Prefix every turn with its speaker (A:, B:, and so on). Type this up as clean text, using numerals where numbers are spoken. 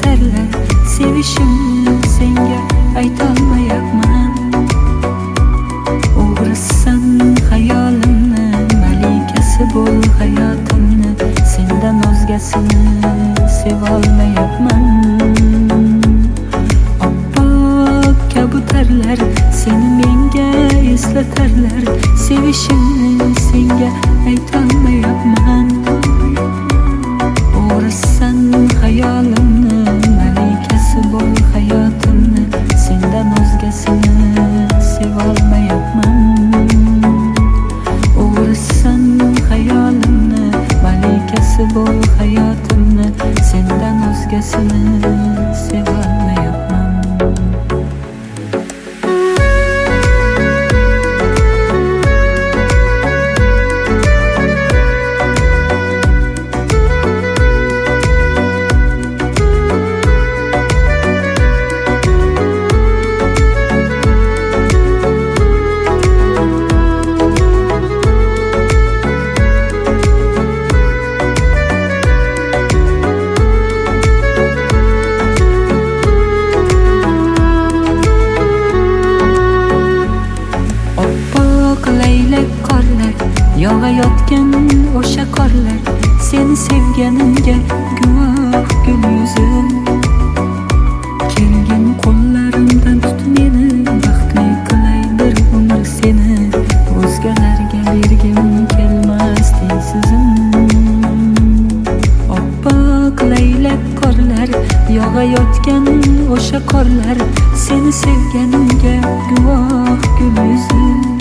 A: eslatarlar sevishimni senga aytolmayapman. O'g'risan hayolimni, malikasi bo'l hayotimni, sendan o'zgasini sevolmayapman. Oppoq kabutarlar seni menga eslatarlar sevishimni senga aytolmayapman. O'g'risan hayolimni, malikasi bo'l hayotimni, sendan o'zgasini sevolmayapman. O'g'risan hayolimni, malikasi bo'l hayotimni, sendan o'zgasini sevolmayapman. Yog'ayotgan o'sha qorlar seni sevganimga guvoh gul yuzim. Kelgin qo'llarimdan tut meni, baxtli qilay bir umr seni, o'zgalarga bergim kelmas tengsizim. Oppoq laylak qorlar, yog'ayotgan o'sha qorlar seni sevganimga guvoh gul yuzim.